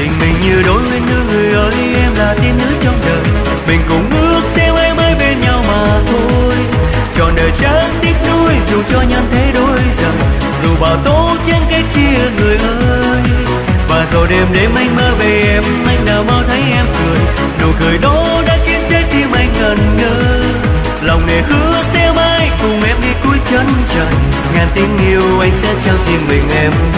tình mình như đôi uyên ương, người ơi em là tiên nữ trong đời. Mình cùng ước sẽ mãi mãi bên nhau mà thôi. Trọn đời chẳng tiếc nuối dù cho nhân thế đôi dần, dù bao tố trên cách chia người ơi. Và rồi đêm đêm anh mơ về em, anh nào mơ thấy em cười, nụ cười đó đã khiến trái tim anh ngẩn ngơ. Lòng này hứa sẽ mãi cùng em đi cuối chân trời, ngàn tình yêu anh sẽ trao riêng mình em.